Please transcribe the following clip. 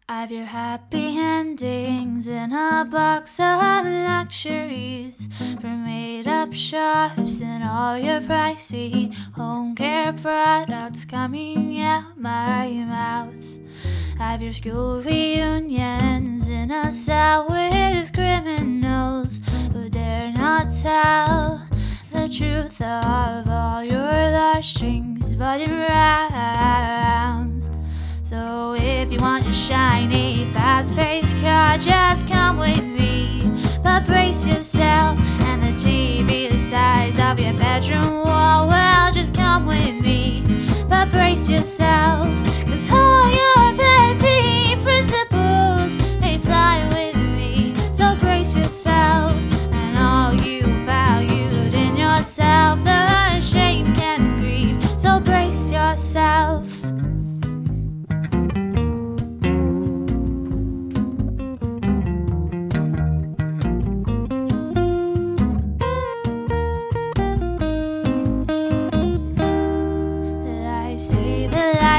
I've your happy endings in a box of luxuries for made up shops and all your pricey home care products coming out my mouth. I've your school reunions in a cell with criminals who dare not tell the truth of all your large strings but in rounds. So if you want your shiny, fast-paced car, just come with me. But brace yourself, and the TV the size of your bedroom wall. Well, just come with me. But brace yourself, 'cause all your petty principles, they fly with me. So brace yourself, and all you valued in yourself, the shame can grieve. So brace yourself. See the light